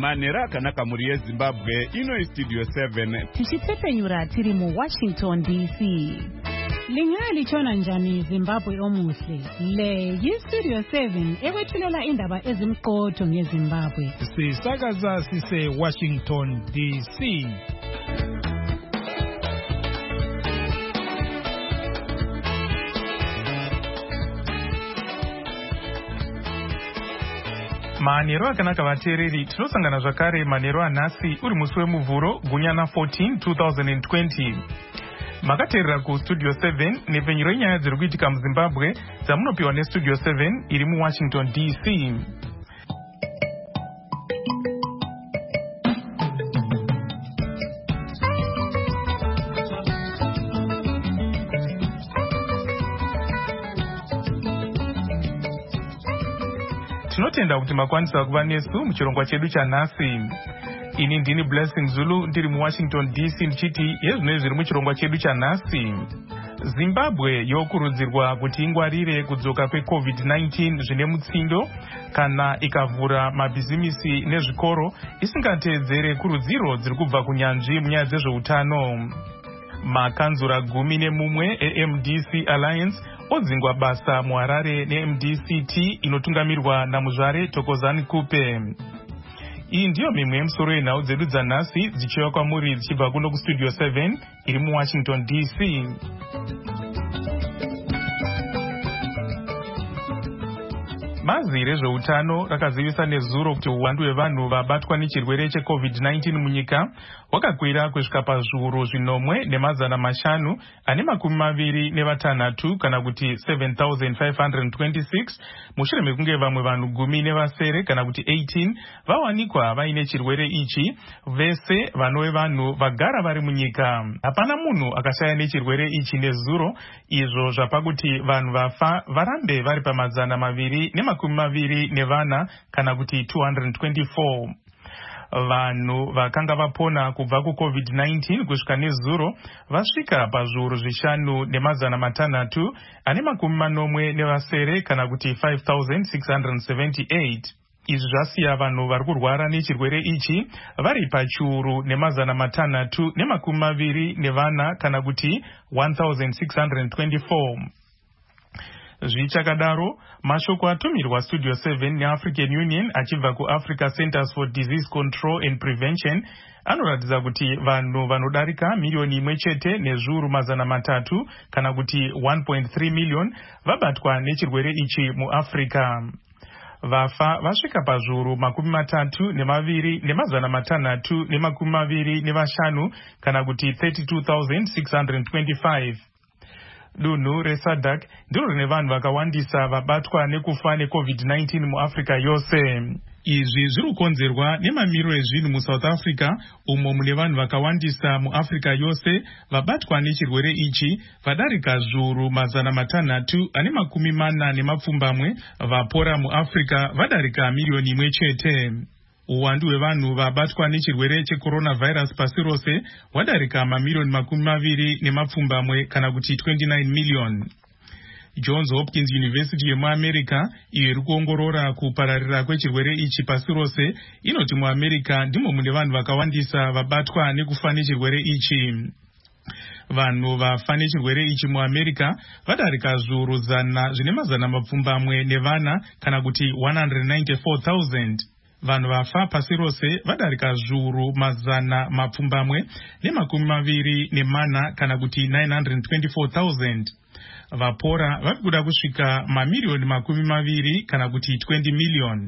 manera kanaka muri yeZimbabwe ino studio 7 tichitepenyura tiri mu Washington DC. Lingali chona njani Zimbabwe omuhle. Le yi-Studio 7 ekwethulela indaba ezimqotho ngeZimbabwe. Sisakaza sise Washington DC. Manero akanaka vateereri, tinosangana zvakare manero anhasi uri musi wemuvhuro gunyana 14 2020. Makateerera kuStudio 7 nepenyero yenyaya dziri kuitika muZimbabwe dzamunopiwa neStudio 7 iri muWashington DC. Tinotenda kuti makwanisa kuva nesu muchirongwa chedu chanhasi. Ini ndini Blessing Zulu ndiri muWashington DC ndichiti yezvinenge zviri muchirongwa chedu chanhasi. Zimbabwe yokurudzirwa kuti ingwarire kudzoka kweCovid-19 zvine mutsindo kana ikavhura mabhizimisi nezvikoro isingateedzere kurudziro dziri kubva kunyanzvi munyaya dzezveutano. Makanzura 11 eMDC Alliance odzingwa basa muHarare neMDCT inotungamirwa naMuzvare Thokozani Kupe. Iyi ndiyo mimwe yemusoro yenhau dzedu dzanhasi dzichiuya kwamuri dzichibva kuno kuStudio 7 iri muWashington DC. Bazi rezveutano rakazivisa nezuro kuti uwandu hwevanhu vabatwa nechirwere cheCovid-19 munyika hwakakwira kusvika pazviuru 1,500 ane 26 kana kuti 7,526 mushure mekunge vamwe vanhu 10 kana kuti 18 vawanikwa vaine chirwere ichi, vese vanove vanhu vagara vari munyika. Hapana munhu akashaya nechirwere ichi nezuro, izvo zvapa kuti vanhu vafa varambe vari pa224 kana kuti 224. Vanhu vakanga vapona kubva kuCovid-19 kusvika nezuro vasvika pazviuru 5,600 ane 80 kana kuti 5,678. Izvi zvasiya vanhu vari kurwara nechirwere ichi vari pachiuru 624 kana kuti 1,624. Zvichakadaro, mashoko atumirwa Studio 7 neAfrican Union achibva kuAfrica Centers for Disease Control and Prevention anoratidza kuti vanhu vanodarika milioni 1 nezviuru 300 kana kuti 1.3 million vabatwa nechirwere ichi muAfrica. Vafa vasvika pazviuru 32,625 kana kuti 32,625. Dunhu reSADC ndiro rine vanhu vakawandisa vabatwa nekufa neCovid-19 muAfrica yose. Izvi zviri kukonzerwa nemamiriro ezvinhu muSouth Africa, umo mune vanhu vakawandisa muAfrica yose vabatwa nechirwere ichi vadarika zviuru 600 ane 40 vapora muAfrica vadarika milioni 1. Uwandu hwevanhu vabatwa nechirwere checoronavirus pasi rose hwadarika mamilioni 20 kana kuti 29 million. Johns Hopkins University yemuAmerica, iyo iri kuongorora kupararira kwechirwere ichi pasi rose, inoti muAmerica ndimo mune vanhu vakawandisa vabatwa nekufa nechirwere ichi. Vanhu vafa nechirwere ichi muAmerica vadarika zviuru 100 kana kuti 194,000. Vanhu vafa pasi rose vadarika zviuru 124 kana kuti 924,000. Vapora vari kuda kusvika mamilioni 20 kana kuti 20 million.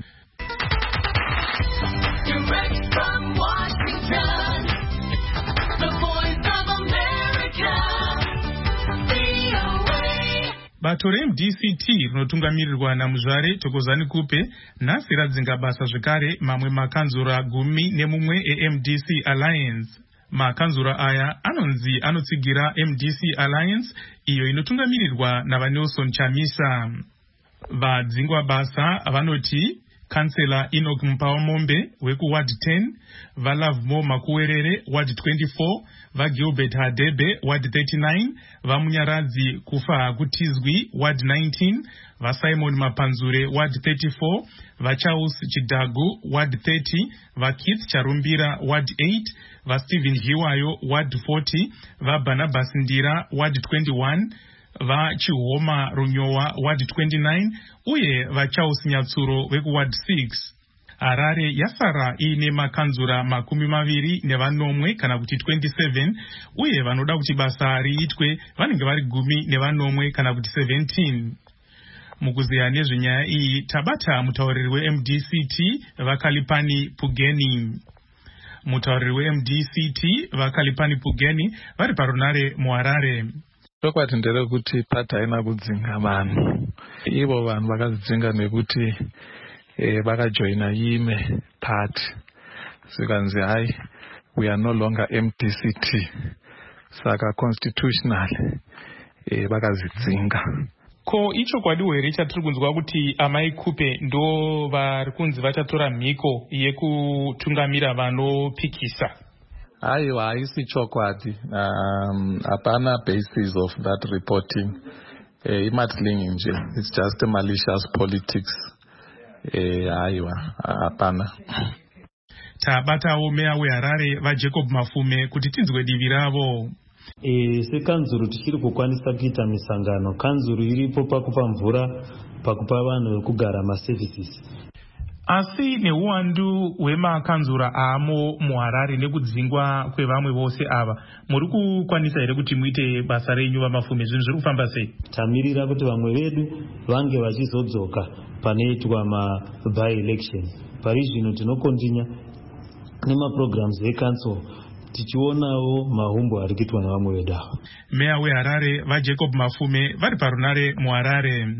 Bato reMDCT rinotungamirirwa naMuzvare Thokozani Kupe nhasi radzinga basa zvekare mamwe makanzura 11 eMDC Alliance. Makanzura aya anonzi anotsigira MDC Alliance, iyo inotungamirirwa navaNelson Chamisa. Vadzingwa basa vanoti Councillor Enoch Mpawamombe wekuward 10, vaLavemo Makuwerere ward 24, vaGilbert Hadebe ward 39, vaMunyaradzi Kufa Kutizwi ward 19, vaSimon Mapanzure ward 34, vaCharles Chidagu ward 30, vaKeith Charumbira ward 8, vaStephen Hiwayo ward 40, vaBarnabas Ndira ward 21, vaChihoma Runyowa ward 29, uye vaCharles Nyatsuro wekuward 6. Harare yasara ine makanzura 20 kana kuti 27, uye vanoda kuti basa riitwe vanenge vari 10 kana kuti 17. Mukuziya nezvenyaya iyi tabata mutauriri weMDCT vaKalipani Pugeni. Mutauriri weMDCT vaKalipani Pugeni vari parunare muHarare. Chokwadi ndechekuti pati haina kudzinga vanhu. Ivo vanhu vakadzinga nekuti vakajoina imwe party. Sikanzi hai, we are no longer MDCT. Saka constitutional vakazidzinga. Ko icho kwadiwo here chatiri kunzwa kuti Amai Kupe ndo vari kunzi vachatora mhiko yekutungamira vanopikisa? Aiwa, haisi chokwadi. Hapana basis of that reporting. Imatlingi nje. It's just a malicious politics. Aiwa, hapana. Tabatawo meya weHarare vaJacob Mafume kuti tinzwe divi ravo. Sekanzuru tichiri kukwanisa kuita misangano, kanzuru iripo pakupa mvura, pakupa vanhu vekugara maservices. Asi neuwandu hwemakanzura amo muHarare nekudzingwa kwevamwe vose ava, muri kukwanisa here kuti muite basa renyu vaMafume? Zvinhu zviri kufamba sei? Tamirira kuti vamwe vedu vange vachizodzoka panoitwa by election. Pari zvino tinokontinya nemaprograms eCouncil tichionawo mahumbo ari kuitwa navamwe vedu ava. Meya weHarare vaJacob Mafume vari parunare muHarare.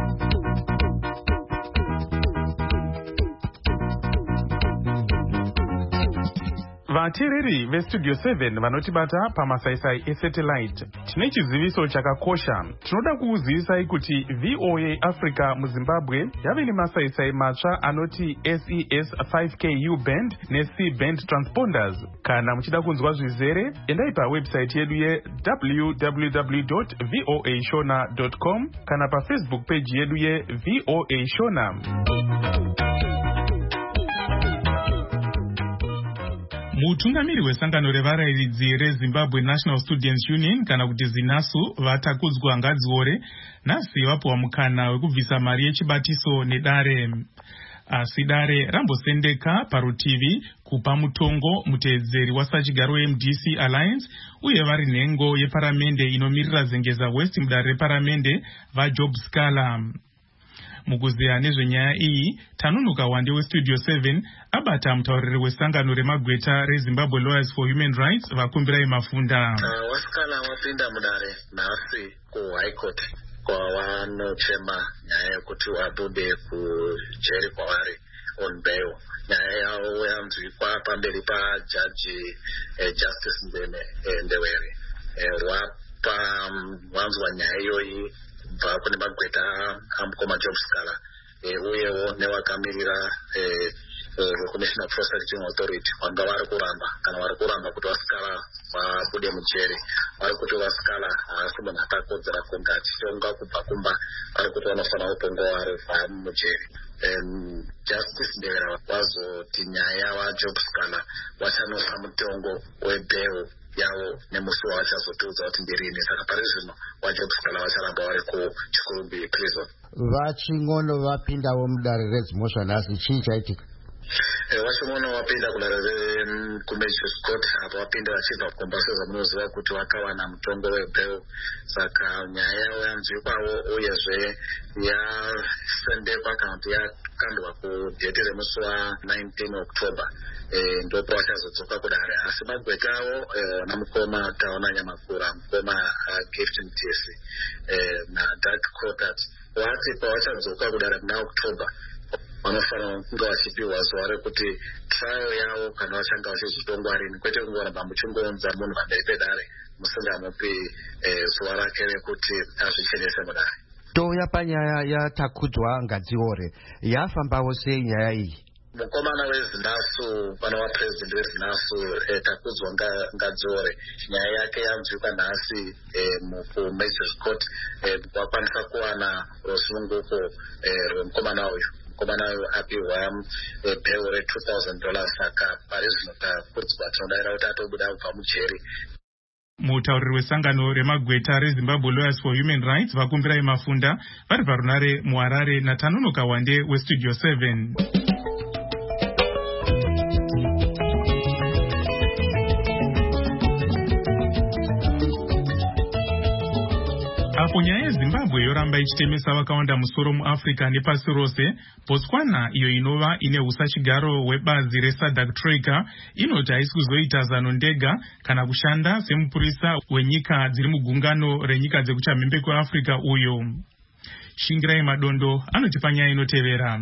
Vateereri veStudio 7 vanotibata pamasaisai esatellite, tine chiziviso chakakosha. Tinoda kukuzivisai kuti VOA Africa muZimbabwe yave nemasaisai matsva anoti SES 5K U-band neC-band transponders. Kana muchida kunzwa zvizere, endai pawebsite yedu www.voashona.com kana paFacebook page yedu yeVOA Shona. Mutungamiri wesangano revarairidzi reZimbabwe National Students Union kana kuti ZINASU vatakudzwa ngadziore nhasi vapuwa mukana wekubvisa mari yechibatiso nedare. Asi dare rambosendeka parutivi kupa mutongo muteedzeri wasachigaro weMDC Alliance uye vari nhengo yeparamende inomirira Zengeza West mudare reparamende vaJob Scala. Mukuziya nezvenyaya iyi, Tanunuka Wande weStudio 7 abata mutauriri wesangano remagweta reZimbabwe Lawyers for Human Rights vakumbirai Mafunda. Wasikala wapinda mudare nhasi kuHigh Court kwavanochema nyaya yekuti vabude kujeri kwavari on bail. Nyaya yavo yanzwikwa pamberi pajaji Justice Ndewere. Wanzwa nyaya iyoyi kubva kune magweta amukoma Job Scala uyewo nevakamirira Commissioner Prosecuting Authority vanga vari kuramba kuti Scala vabude mujeri, vari kuti Scala haasi munhu akakodzera kunge achitonga kubva kumba, vari kuti vanofanira kutonga vari mujeri. Justice Ndewere wazoti nyaya vaJob Scala vachanosa mutongo webail yavo nemusi wavachazotiudza kuti ndirini. Saka pari zvino vaJob Scala vacharamba vari kuChikurumbi prison. Vachingono vapindawo mudare reZimhosva nhasi, chii chaitika? Vachingoono vapinda kudare kuMagistrates Court, apo vapinda vachibva kukomba sezamunoziva kuti vakawana mutongo webail. Saka nyaya yavo yanzwikwawo uyezve yasendekwa kana kuti yakandwa kudhete remusi wa19 October. Ndopo vachazodzoka kudare. Asi magweta avo namukoma Taona Nyamakura, mukoma Gift Mtesi naDark Crockett vati pavachadzoka kudare muna October vanofanira kunge vachipiwa zuva rekuti trial yavo kana vachanga vachizotongwa rini, kwete kungoramba muchingounza munhu pamberi pedare musingamupi zuva rake rekuti azvichenese mudare. toya panyaya yatakudzwa ngadziore yafambawo sei nyaya iyi? Mukomana wezinasu pana wapresident wezinasu takudzwa ngadziore nyaya yake yanzwika nhasi mumagistrates court wakwanisa kuwana rusununguko rwemukomana uyu. Mukomana uyu apiwa bheu $2,000 saka pari zvino takudzwa tinodaira kuti atobuda kubva mujeri. Mutauriri wesangano remagweta reZimbabwe Lawyers for Human Rights Vakumbirai Mafunda vari parunare muHarare naTanono Kawande weStudio 7. Apo nyaya yeZimbabwe yoramba ichitemesa vakawanda musoro muAfrica nepasi rose, Botswana iyo inova ine usachigaro webazi reSADC Troika inoti haisi kuzoita zano ndega kana kushanda semupurisa wenyika dziri mugungano renyika dzekuchamhembe kweAfrica uyo. Shingirai Madondo anotipa nyaya inotevera.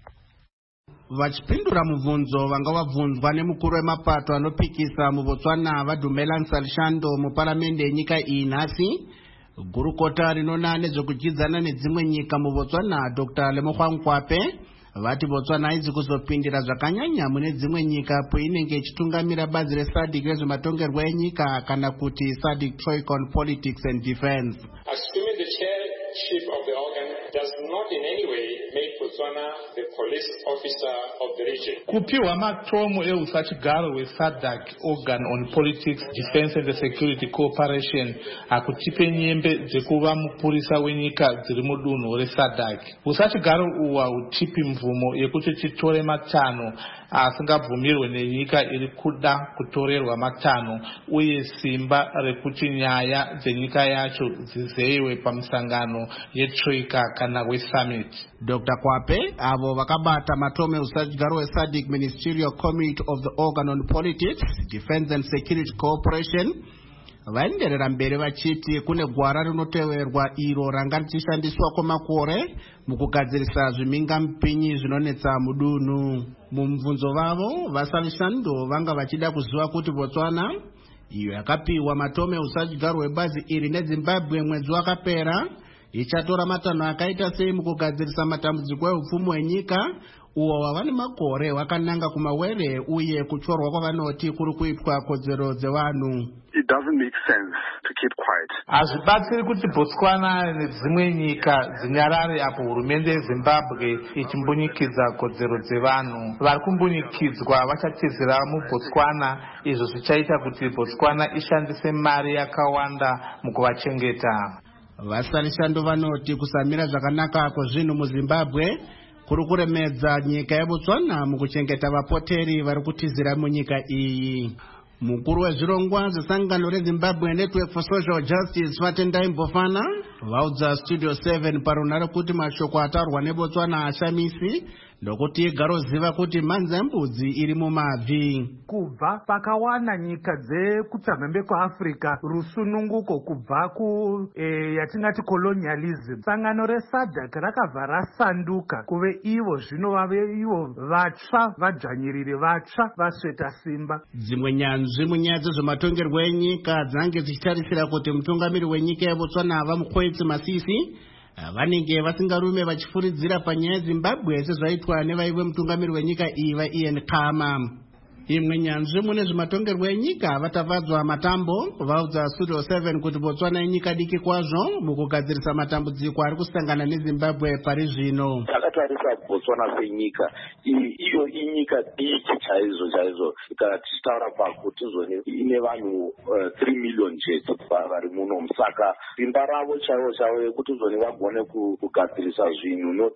Vachipindura mubvunzo vanga vabvunzwa nemukuru wemapato anopikisa muBotswana Vadumela Nsalishando muparamende yenyika iyi nhasi, gurukota rinona nezvekudzidzana nedzimwe nyika muBotswana Dr. Lemokhwa Nkwape vati Botswana haizi kuzopindira zvakanyanya mune dzimwe nyika poinenge ichitungamira bazi reSADC rezvematongerwo enyika kana kuti SADC Troika on Politics and Defense. Assuming the chairship of the organ does not in any way make Botswana the police officer of the region. Kupiwa matomo eusachigaro weSADC organ on politics, defense and security cooperation akutipe nyembe dzekuva mupurisa wenyika dziri mudunhu reSADC. Usachigaro uwa utipi mvumo yekuti titore matano asingabvumirwe nenyika iri kuda kutorerwa matano uye simba rekuti nyaya dzenyika yacho dzizeiwe pamusangano yetroika kana wesummit. Dr. Kwape avo vakabata matome usachigaro weSADC Ministerial Committee of the Organ on Politics, Defense and Security Cooperation vaenderera mberi vachiti kune gwara rinoteverwa iro ranga richishandiswa kwamakore mukugadzirisa zviminga mupinyi zvinonetsa mudunhu. Mumvunzo vavo vaSalishando vanga vachida kuziva kuti Botswana iyo yakapiwa matome usachigaro webazi iri neZimbabwe mwedzi wakapera ichatora matanho akaita sei mukugadzirisa matambudziko eupfumi hwenyika uwo wava nemakore wakananga kumawere uye kutyorwa kwavanoti kuri kuitwa kodzero dzevanhu. It doesn't make sense to keep quiet. Hazvibatsiri kuti Botswana nedzimwe nyika dzinyarare apo hurumende yeZimbabwe ichimbunyikidza kodzero dzevanhu. Vari kumbunyikidzwa vachatizira muBotswana, izvo zvichaita kuti Botswana ishandise mari yakawanda mukuvachengeta. VaSalishando vanoti kusamira zvakanaka kwezvinhu muZimbabwe kuri kuremedza nyika yeBotswana mukuchengeta vapoteri vari kutizira munyika iyi. Mukuru wezvirongwa zesangano reZimbabwe Network for Social Justice Vatendai Mbofana vaudza Studio 7 parunare kuti mashoko atarwa neBotswana ashamisi ndokuti igaroziva kuti mhanza yembudzi iri mumabvi. Kubva pakawana nyika dzekuchamhembe kweAfrica rusununguko kubva yatingati colonialism, sangano reSADC rakabva rasanduka kuve ivo zvino vave ivo vatsva, vadzvanyiriri vatsva, vasveta simba. Dzimwe nyanzvi munyaya dzezvematongerwo enyika dzange dzichitarisira kuti mutungamiri wenyika yeBotswana ava Mokgweetsi Masisi vanenge vasingarume vachifuridzira panyaya yeZimbabwe sezvaitwa nevaive mutungamiri wenyika iyi vaIan Khama. Imwe nyanzvi mune zvematongerwo enyika vatavadzwa matambo vaudza Studio 7 kuti Botswana inyika diki kwazvo mukugadzirisa matambudziko ari kusangana neZimbabwe pari zvino. Takatarisa Botswana senyika iyo inyika diki chaizvo kana tichitaura pakuti zvone ine vanhu 3 million chete vari muno, saka simba ravo chaivo yekuti zvone vagone kugadzirisa zvinhu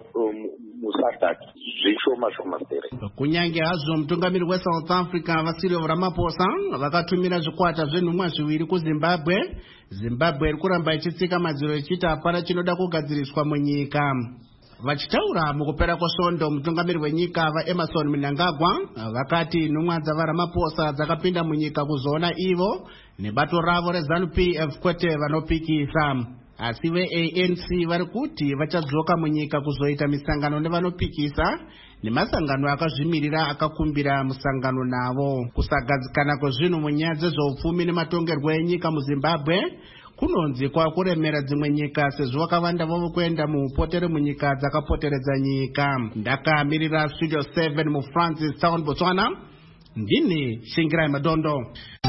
muSADC zvishoma sere. Kunyange hazvo mutungamiri weSouth Africa Cyril Ramaphosa vakatumira zvikwata zvenhumwa zviviri kuZimbabwe. Zimbabwe iri kuramba ichitsika madziro ichiti hapana chinoda kugadziriswa munyika. Vachitaura mukupera kwesvondo mutungamiri wenyika vaEmmerson Mnangagwa vakati nhumwa dzavaRamaphosa dzakapinda munyika kuzoona ivo nebato ravo reZANU-PF kwete vanopikisa. Asi veANC vari kuti vachadzoka munyika kuzoita misangano nevanopikisa nemasangano akazvimirira akakumbira musangano navo. Kusagadzikana kwezvinhu munyaya dzezveupfumi nematongerwo enyika muZimbabwe kunonzi kwakuremera dzimwe nyika sezvo vakavanda vavo kuenda muupotere munyika dzakapoteredza nyika. Ndakamirira Studio 7 muFrancis Town, Botswana, ndini Shingirai Madondo.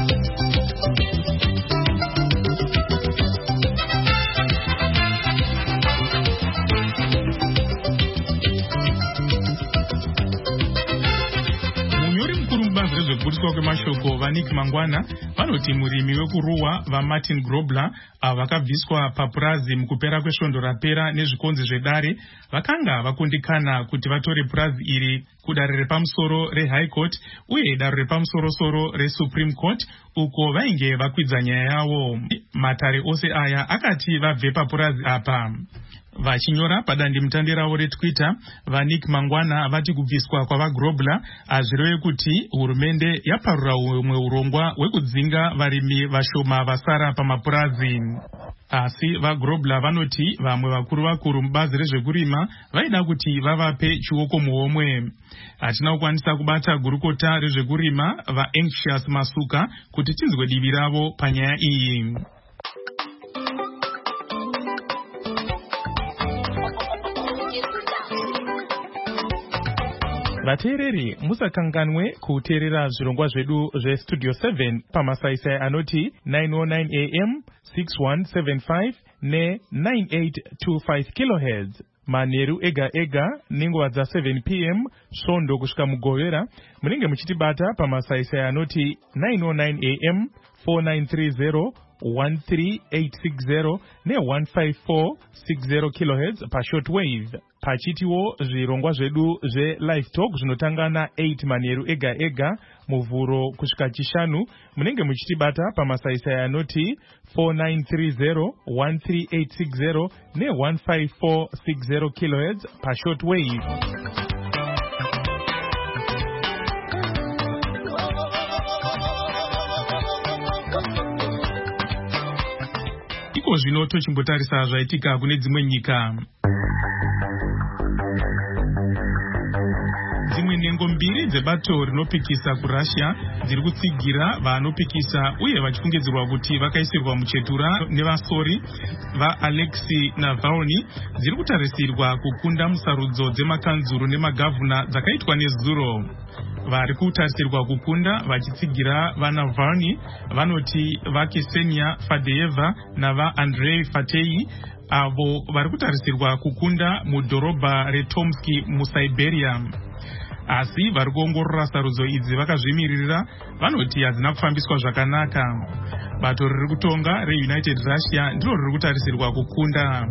Kuburiswa kwemashoko vaNick Mangwana vanoti murimi wekuruwa vaMartin Grobler vakabviswa papurazi mukupera kwesvondo rapera nezvikonzi zvedare vakanga vakundikana kuti vatore purazi iri kudare repamusoro reHigh Court uye dare repamusoro-soro reSupreme Court uko vainge vakwidza nyaya yavo. Matare ose aya akati vabve papurazi apa. Vachinyora padandemutande ravo reTwitter, vaNick Mangwana vati kubviswa kwavaGrobler azvireve kuti hurumende yaparura humwe urongwa hwekudzinga varimi vashoma vasara pamapurazi. Asi vaGrobler vanoti vamwe vakuru mubazi rezvekurima vaida kuti vavape chioko muhomwe. Hatina kukwanisa kubata gurukota rezvekurima vaAnxious Masuka kuti tinzwe divi ravo panyaya iyi. Vateereri musakanganwe kuteerera zvirongwa zvedu zveStudio 7 pamasaisai anoti 909 AM, 6175 ne9825 kHz. Manheru ega ega nenguva dza7 PM svondo kusvika mugovera munenge muchitibata pamasaisai anoti 909 AM, 4930 13860 ne15460 kHz pashortwave. Pachitiwo zvirongwa zvedu zveLive Talk zvinotanga na8 manheru ega ega muvhuro kusvika chishanu munenge muchitibata pamasaisai anoti 4930 13860 ne15460 kHz pashortwave. Iko zvino tochimbotarisa zvaitika kune dzimwe nyika. Dzimwe nhengo mbiri dzebato rinopikisa kuRussia dziri kutsigira vanopikisa uye vachifungidzirwa kuti vakaisirwa muchetura nevasori vaAlexei Navalny dziri kutarisirwa kukunda musarudzo dzemakanzuru nemagavhuna dzakaitwa nezuro. Vari kutarisirwa kukunda vachitsigira vaNavalny vanoti vaKsenia Fadeyeva navaAndrei Fatei avo vari kutarisirwa kukunda mudhorobha reTomsk muSiberia. Asi vari kuongorora sarudzo idzi vakazvimirira vanoti hadzina kufambiswa zvakanaka. Bato riri kutonga reUnited Russia ndiro riri kutarisirwa kukunda.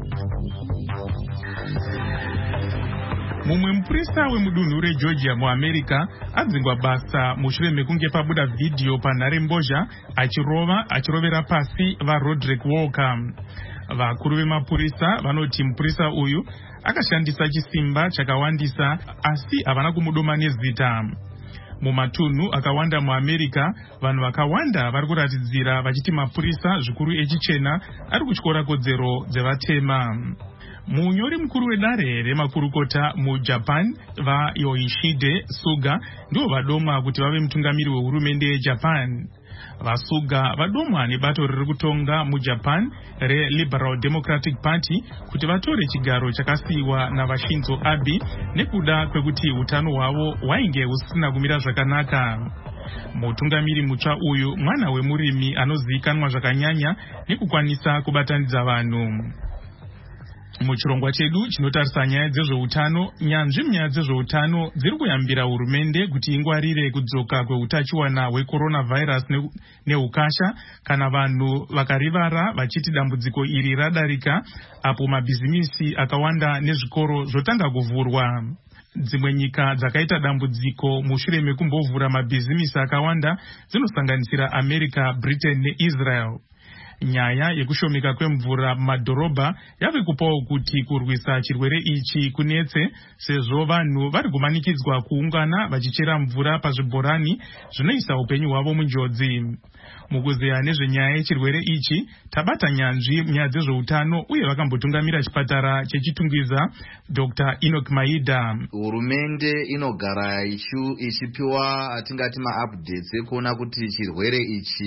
Mumwe mupurisa wemudunhu reGeorgia muAmerica adzingwa basa mushure mekunge pabuda vhidhiyo panharembozha achirovera pasi vaRoderick Walker. Vakuru vemapurisa vanoti mupurisa uyu akashandisa chisimba chakawandisa asi havana kumudoma nezita. Mumatunhu akawanda muAmerica vanhu vakawanda vari kuratidzira vachiti mapurisa zvikuru echichena ari kutyora kodzero dzevatema. Munyori mukuru wedare remakurukota muJapan vaYoshihide Suga ndivo vadoma kuti vave mutungamiri wehurumende yeJapan. Vasuga vadomwa nebato riri kutonga muJapan reLiberal Democratic Party kuti vatore chigaro chakasiyiwa naVashinzo Abe nekuda kwekuti utano hwavo hwainge husina kumira zvakanaka. Mutungamiri mutsva uyu mwana wemurimi anozivikanwa zvakanyanya nekukwanisa kubatanidza vanhu. Muchirongwa chedu chinotarisa nyaya dzezveutano, nyanzvi munyaya dzezveutano dziri kuyambira hurumende kuti ingwarire kudzoka kweutachiwana hwecoronavirus neukasha kana vanhu vakarivara vachiti dambudziko iri radarika apo mabhizimisi akawanda nezvikoro zvotanga kuvhurwa. Dzimwe nyika dzakaita dambudziko mushure mekumbovhura mabhizimisi akawanda dzinosanganisira America, Britain neIsrael. Nyaya yekushomeka kwemvura mumadhorobha yave kupawo kuti kurwisa chirwere ichi kunetse sezvo vanhu vari kumanikidzwa kuungana vachichera mvura pazvibhorani zvinoisa upenyu hwavo munjodzi. Mukuzeya nezvenyaya yechirwere ichi tabata nyanzvi munyaya dzezveutano uye vakambotungamira chipatara chechitungwiza Dr. Enoch Maida. Hurumende inogara ichipiwa atingati maupdates ekuona kuti chirwere ichi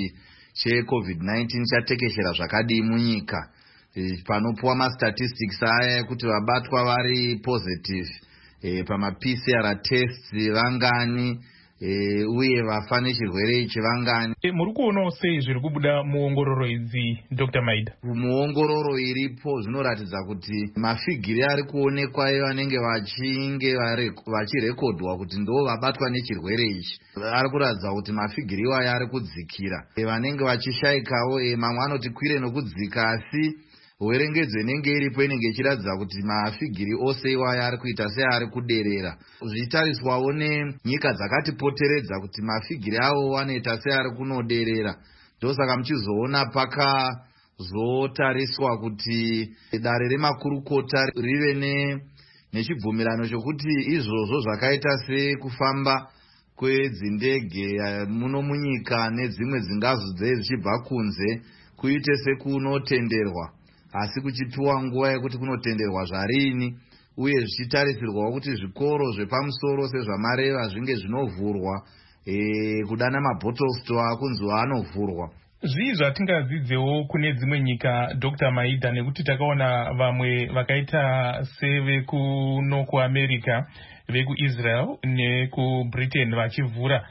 cheCovid-19 chatekeshera zvakadii munyika. Panopuwa mastatistics aya ekuti vabatwa vari positive pama-PCR tests vangani, uye vafa nechirwere ichi vangani. Muri kuonawo sei zviri kubuda muongororo idzi, Dr. Maida? Muongororo iripo zvinoratidza kuti mafigiri ari kuonekwa vanenge vachirekodwa kuti ndo vabatwa nechirwere ichi ari kuratidza kuti mafigiri iwaya ari kudzikira. Vanenge vachishayikawo mamwe anoti kwire nokudzika, asi werengedzo inenge iripo inenge ichiratidza kuti mafigiri ose iwaya ari kuita seari kuderera. Zvichitariswawo nenyika dzakatipoteredza kuti mafigiri avo anoita seari kunoderera. Ndosaka muchizoona pakazotariswa kuti dare remakurukota rive nechibvumirano chokuti izvozvo zvakaita sekufamba kwedzindege muno munyika nedzimwe dzingazodzei zvichibva kunze kuite sekunotenderwa, asi kuchipiwa nguva yekuti kunotenderwa zvarini, uye zvichitarisirwawo kuti zvikoro zvepamusoro sezvamareva zvinge zvinovhurwa, kudana mabottle store kunzi anovhurwa. Zvii zvatingadzidzewo kune dzimwe nyika, Dr. Maida, nekuti takaona vamwe vakaita sevekuno kuAmerica, vekuIsrael nekuBritain vachivhura,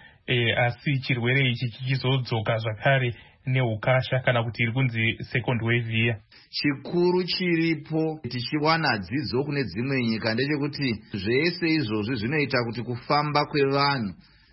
asi chirwere ichi chichizodzoka zvakare neukasha, kana kuti iri kunzi second wave iya. Chikuru chiripo tichiwana dzidzo kune dzimwe nyika ndechekuti zvese izvozvi zvinoita kuti kufamba kwevanhu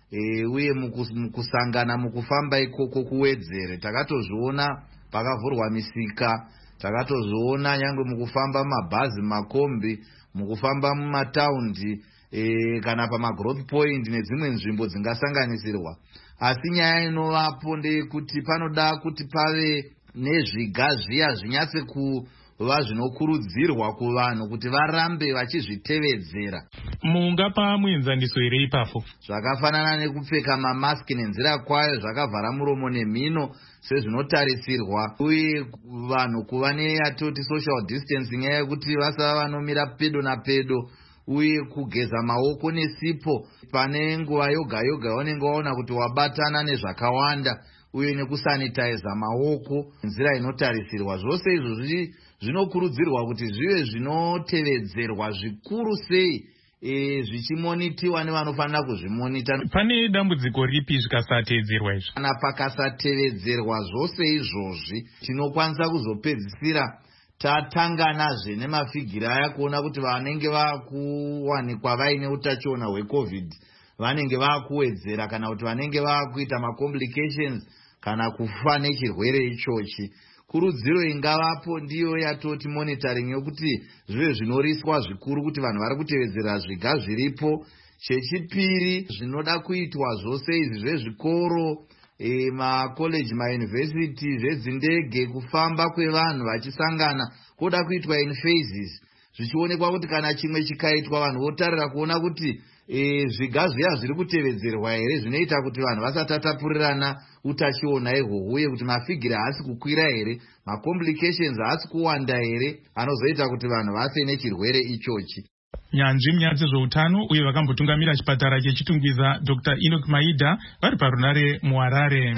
uye mukusangana mukufamba ikoko kuwedzere. Takatozviona pakavhurwa misika, takatozviona nyangwe mukufamba mabhazi, makombi, mukufamba mumataundi, kana pamagrowth point nedzimwe nzvimbo dzingasanganisirwa. Asi nyaya inovapo ndeyekuti panoda kuti pave nezviga zviya zvinyatse kuva zvinokurudzirwa kuvanhu kuti varambe vachizvitevedzera. Mungapa muenzaniso here ipapo? Zvakafanana nekupfeka mamaski nenzira kwayo, zvakavhara muromo nemhino sezvinotarisirwa, uye vanhu kuva neyatoti social distancing yekuti vasava vanomira pedo napedo, uye kugeza maoko nesipo pane nguva yoga yoga yaunenge waona kuti wabatana nezvakawanda, uye nekusanitiza maoko nzira inotarisirwa. Zvose izvozvi zvinokurudzirwa kuti zvive zvinotevedzerwa zvikuru sei, zvichimonitiwa nevanofanira kuzvimonita. Pane dambudziko ripi zvikasatevedzerwa izvi? Kana pakasatevedzerwa zvose izvozvi, tinokwanisa kuzopedzisira tatanganazve nemafigiri aya kuona kuti vanenge vakuwanikwa vaine utachiona hweCovid vanenge vakuwedzera, kana kuti vanenge vakuita macomplications kana kufa nechirwere ichochi. Kurudziro ingavapo ndiyo yatoti monitoring yokuti zvive zvinoriswa zvikuru kuti vanhu vari kutevedzera zviga zviripo. Chechipiri, zvinoda kuitwa zvose izvi zvezvikoro, makoleji, mauniversity, zvezindege, kufamba kwevanhu vachisangana kuda kuitwa in phases, zvichionekwa kuti kana chimwe chikaitwa vanhu votarira kuona kuti zviga zviya zviri kutevedzerwa here, zvinoita kuti vanhu vasatatapurirana utachiona ihwohwo, uye kuti mafigiri haasi kukwira here, macomplications haasi kuwanda here, anozoita kuti vanhu vafe nechirwere ichochi. Nyanzvi munyaya dzezveutano uye vakambotungamira chipatara chechitungwiza Dr. Enoch Maida vari parunare muHarare.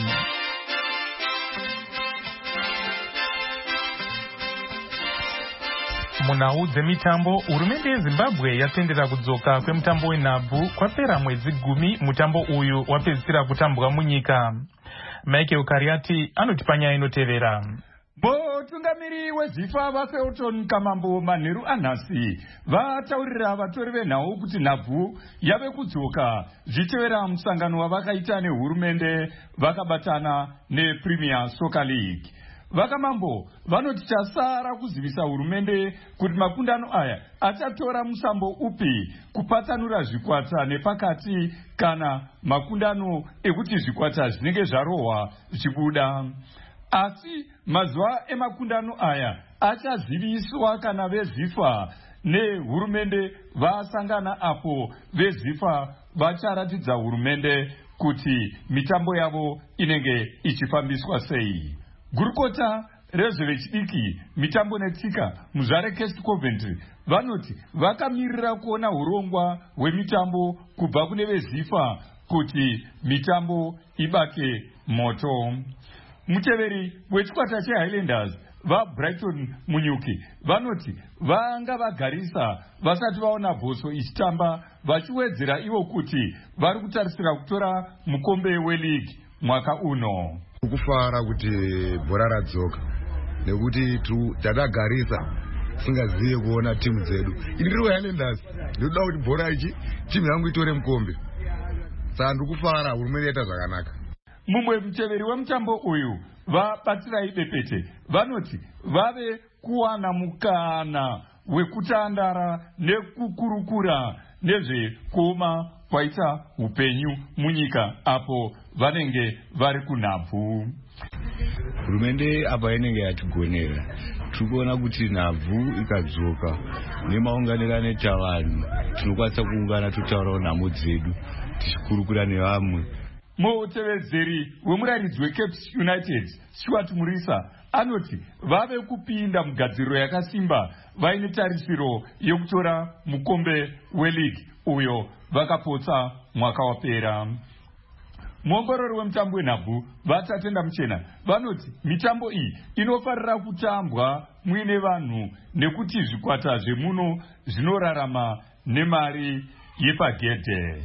Munhau dzemitambo, hurumende yeZimbabwe yatendera kudzoka kwemutambo wenhabvu kwapera mwedzi 10 mutambo uyu wapedzisira kutambwa munyika. Michael Kariati anoti panyaya inotevera. Mutungamiri weZIFA vaFelton Kamambo manheru anhasi vataurira vatori venhau kuti nhabvu yave kudzoka zvitevera musangano wavakaita nehurumende vakabatana nePremier Soccer League. Vakamambo vanoti chasara kuzivisa hurumende kuti makundano aya achatora musambo upi kupatsanura zvikwata nepakati kana makundano ekuti zvikwata zvinenge zvarohwa zvichibuda. Asi mazuva emakundano aya achaziviswa kana veZIFA nehurumende vasangana, apo veZIFA vacharatidza hurumende kuti mitambo yavo inenge ichifambiswa sei. Gurukota rezvevechidiki, mitambo netsika muzvare Kest Coventry vanoti vakamirira kuona urongwa hwemitambo kubva kune veZIFA kuti mitambo ibake moto. muteveri wechikwata chehighlanders vabrighton munyuki vanoti vanga vagarisa vasati vaona bhoso ichitamba vachiwedzera ivo kuti vari kutarisira kutora mukombe weligi mwaka uno. Kufara kuti bhora radzoka nekuti tadagarisa singazive kuona timu dzedu. Ini ndiri wehighlanders ndinoda kuti bhora ichi timu yangu itore mukombe. Saka ndikufara hurumende yaita zvakanaka. Mumwe muteveri wemutambo uyu vabatsirai bepete vanoti vave kuwana mukana wekutandara nekukurukura nezvekuoma kwaita upenyu munyika apo vanenge vari kunhabvu. Hurumende apa inenge yatigonera tikuona kuti nhabvu ikadzoka nemaunganiro anoita vanhu tinokwanisa kuungana totaurawo nhamo dzedu tichikurukura nevamwe. Mutevedzeri wemurairidzi weCapes United Stuart Murisa anoti vave kupinda mugadziriro yakasimba vaine tarisiro yekutora mukombe weligi uyo vakapotsa mwaka wapera. Muongorori wemutambo wenhabvu vatatenda muchena vanoti mitambo iyi inofarira kutambwa muine vanhu nekuti zvikwata zvemuno zvinorarama nemari yepagedhe.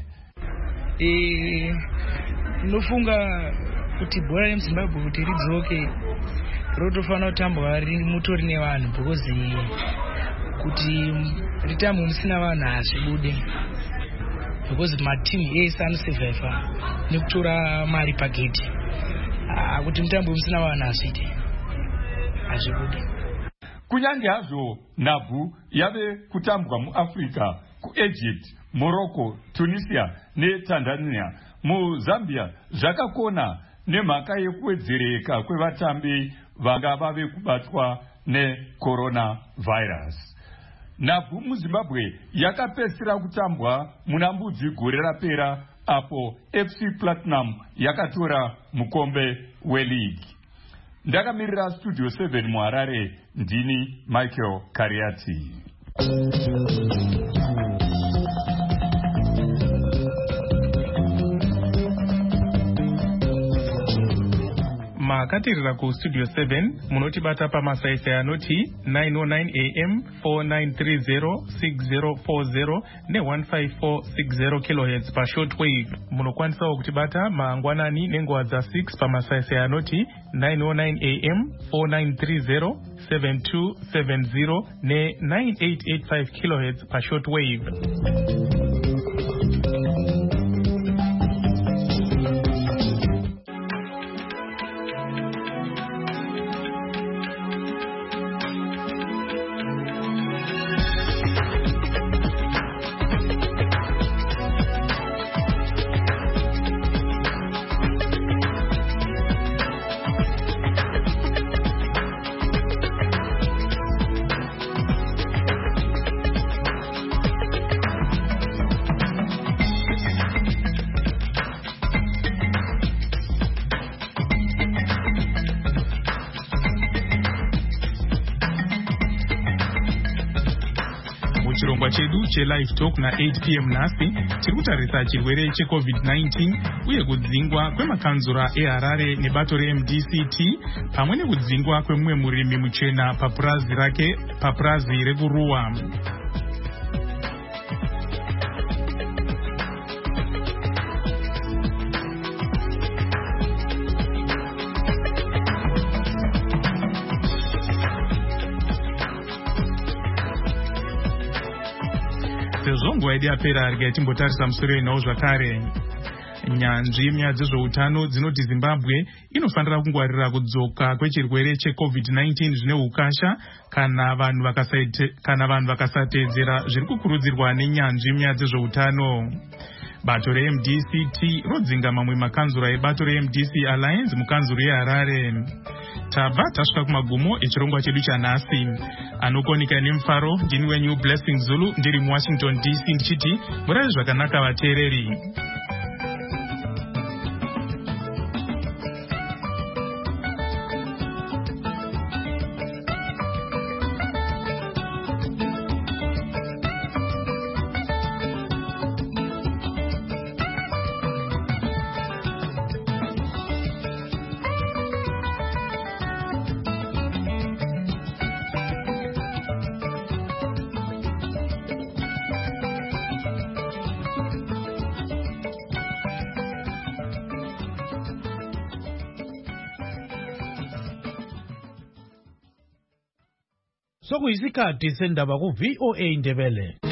Nofunga kuti bhora remuZimbabwe kuti ridzoke rotofanira kutambwa mutori nevanhu because kuti ritambwe musina vanhu hazvibude because matimu ese anosevhaiva nekutora mari pagedhi. Kuti mutambo musina vanhu hazvibude. Kunyange hazvo nhabvu yave kutambwa muAfrica, kuEgypt, Morocco, Tunisia neTanzania, muZambia zvakakona nemhaka yekuwedzereka kwevatambi vanga vave kubatwa necoronavirus. Nhabvu muZimbabwe yakapedzisira kutambwa muna Mbudzi gore rapera apo FC Platinum yakatora mukombe weligi. Ndakamirira Studio 7 muHarare ndini Michael Kariati. Makatirira kustudio 7 munotibata pamasaisai anoti 909 am 4930 6040 ne15460 kHz pashortwave. Munokwanisawo kutibata mangwanani nenguva dza6 pamasaisai anoti 909 am 4930 7270 ne9885 kHz pashortwave. Chirongwa chedu chelive talk na8 pm nhasi tiri kutarisa chirwere cheCovid-19 uye kudzingwa kwemakanzura eHarare nebato reMDCT pamwe nekudzingwa kwemumwe murimi muchena papurazi rekuruwa. Sezvo nguva yedu yapera regai timbotarisa musoro wenhau zvakare. Nyanzvi munyaya dzezveutano dzinoti Zimbabwe inofanira kungwarira kudzoka kwechirwere cheCovid-19 zvine ukasha kana vanhu vakasateedzera zviri kukurudzirwa nenyanzvi munyaya dzezveutano. Bato reMDCT rodzinga mamwe makanzura ebato reMDC Alliance mukanzuro yeHarare. Tabva tasvika kumagumo echirongwa chedu chanhasi. Anokonika nemufaro ndini wenyu Blessing Zulu ndiri muWashington DC ndichiti murave zvakanaka vateereri. sokuyisikhathi sendaba ku VOA Ndebele.